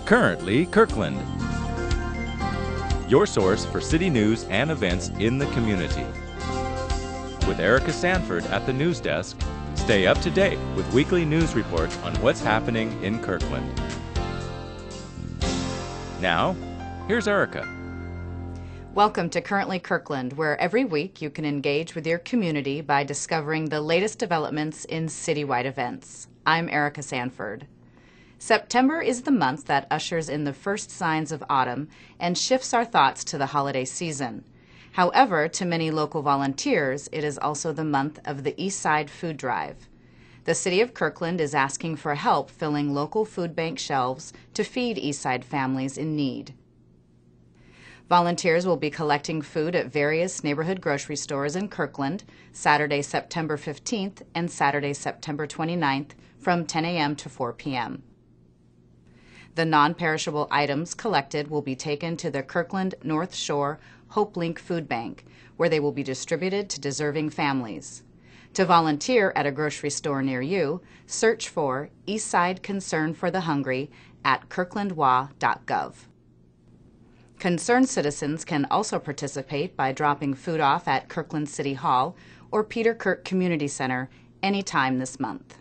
Currently Kirkland, your source for city news and events in the community. With Erica Sanford at the news desk, stay up to date with weekly news reports on what's happening in Kirkland. Now, here's Erica. Welcome to Currently Kirkland, where every week you can engage with your community by discovering the latest developments in citywide events. I'm Erica Sanford. September is the month that ushers in the first signs of autumn and shifts our thoughts to the holiday season. However, to many local volunteers, it is also the month of the East Side Food Drive. The City of Kirkland is asking for help filling local food bank shelves to feed East Side families in need. Volunteers will be collecting food at various neighborhood grocery stores in Kirkland Saturday, September 15th and Saturday, September 29th from 10 a.m. to 4 p.m. The non-perishable items collected will be taken to the Kirkland North Shore Hope Link Food Bank, where they will be distributed to deserving families. To volunteer at a grocery store near you, search for Eastside Concern for the Hungry at kirklandwa.gov. Concerned citizens can also participate by dropping food off at Kirkland City Hall or Peter Kirk Community Center anytime this month.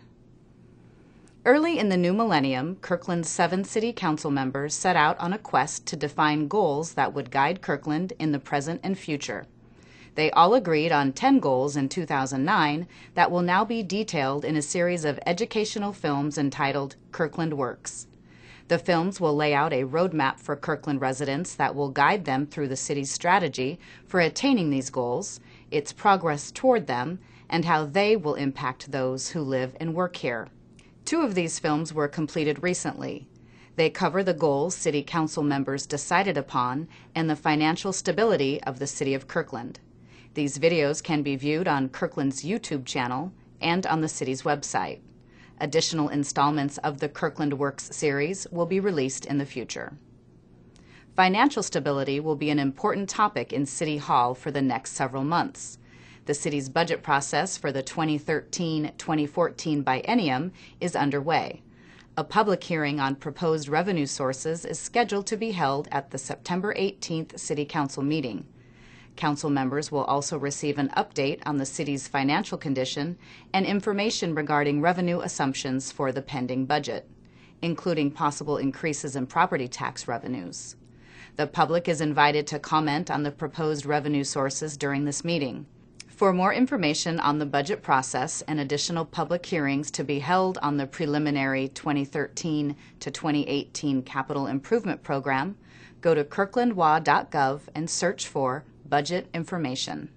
Early in the new millennium, Kirkland's 7 city council members set out on a quest to define goals that would guide Kirkland in the present and future. They all agreed on 10 goals in 2009 that will now be detailed in a series of educational films entitled Kirkland Works. The films will lay out a roadmap for Kirkland residents that will guide them through the city's strategy for attaining these goals, its progress toward them, and how they will impact those who live and work here. 2 of these films were completed recently. They cover the goals City Council members decided upon and the financial stability of the City of Kirkland. These videos can be viewed on Kirkland's YouTube channel and on the city's website. Additional installments of the Kirkland Works series will be released in the future. Financial stability will be an important topic in City Hall for the next several months. The city's budget process for the 2013-2014 biennium is underway. A public hearing on proposed revenue sources is scheduled to be held at the September 18th City Council meeting. Council members will also receive an update on the city's financial condition and information regarding revenue assumptions for the pending budget, including possible increases in property tax revenues. The public is invited to comment on the proposed revenue sources during this meeting. For more information on the budget process and additional public hearings to be held on the preliminary 2013 to 2018 Capital Improvement Program, go to kirklandwa.gov and search for Budget Information.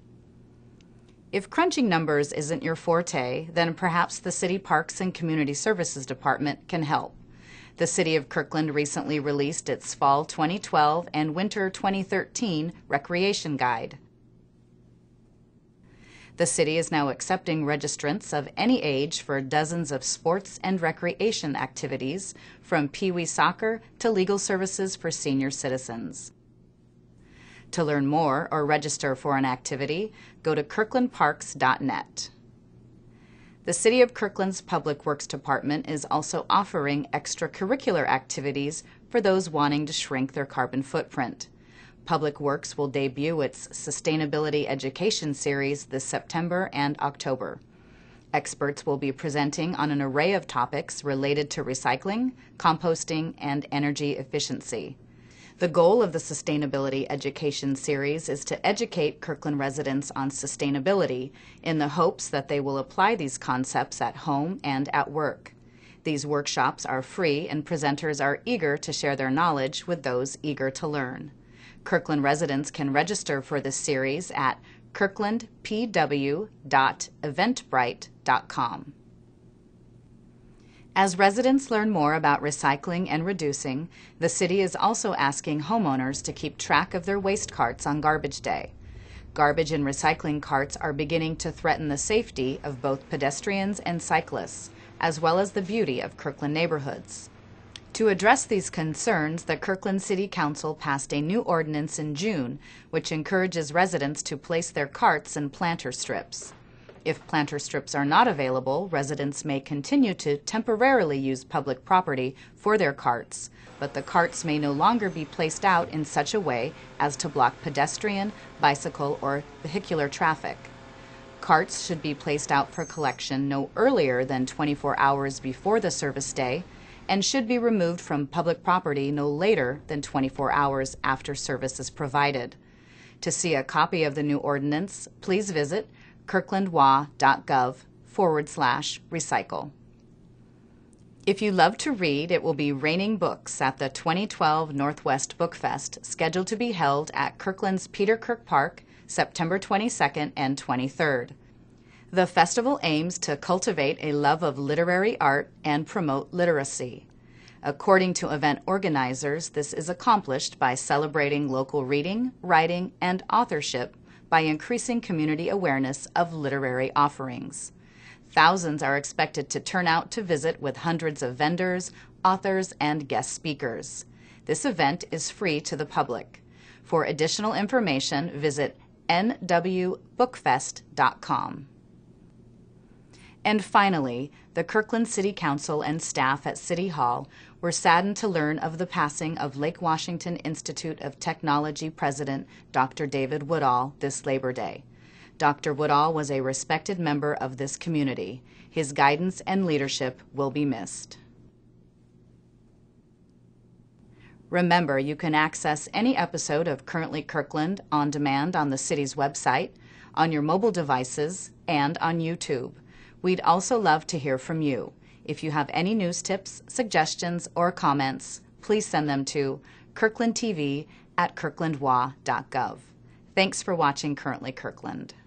If crunching numbers isn't your forte, then perhaps the City Parks and Community Services Department can help. The City of Kirkland recently released its Fall 2012 and Winter 2013 Recreation Guide. The city is now accepting registrants of any age for dozens of sports and recreation activities, from Pee Wee soccer to legal services for senior citizens. To learn more or register for an activity, go to kirklandparks.net. The City of Kirkland's Public Works Department is also offering extracurricular activities for those wanting to shrink their carbon footprint. Public Works will debut its Sustainability Education Series this September and October. Experts will be presenting on an array of topics related to recycling, composting, and energy efficiency. The goal of the Sustainability Education Series is to educate Kirkland residents on sustainability in the hopes that they will apply these concepts at home and at work. These workshops are free and presenters are eager to share their knowledge with those eager to learn. Kirkland residents can register for this series at kirklandpw.eventbrite.com. As residents learn more about recycling and reducing, the city is also asking homeowners to keep track of their waste carts on Garbage Day. Garbage and recycling carts are beginning to threaten the safety of both pedestrians and cyclists, as well as the beauty of Kirkland neighborhoods. To address these concerns, the Kirkland City Council passed a new ordinance in June, which encourages residents to place their carts in planter strips. If planter strips are not available, residents may continue to temporarily use public property for their carts, but the carts may no longer be placed out in such a way as to block pedestrian, bicycle, or vehicular traffic. Carts should be placed out for collection no earlier than 24 hours before the service day and should be removed from public property no later than 24 hours after service is provided. To see a copy of the new ordinance, please visit kirklandwa.gov/recycle. If you love to read, it will be raining books at the 2012 Northwest Book Fest, scheduled to be held at Kirkland's Peter Kirk Park, September 22nd and 23rd. The festival aims to cultivate a love of literary art and promote literacy. According to event organizers, this is accomplished by celebrating local reading, writing, and authorship by increasing community awareness of literary offerings. Thousands are expected to turn out to visit with hundreds of vendors, authors, and guest speakers. This event is free to the public. For additional information, visit nwbookfest.com. And finally, the Kirkland City Council and staff at City Hall were saddened to learn of the passing of Lake Washington Institute of Technology President Dr. David Woodall this Labor Day. Dr. Woodall was a respected member of this community. His guidance and leadership will be missed. Remember, you can access any episode of Currently Kirkland on demand on the city's website, on your mobile devices, and on YouTube. We'd also love to hear from you. If you have any news tips, suggestions, or comments, please send them to kirklandtv@kirklandwa.gov. Thanks for watching Currently Kirkland.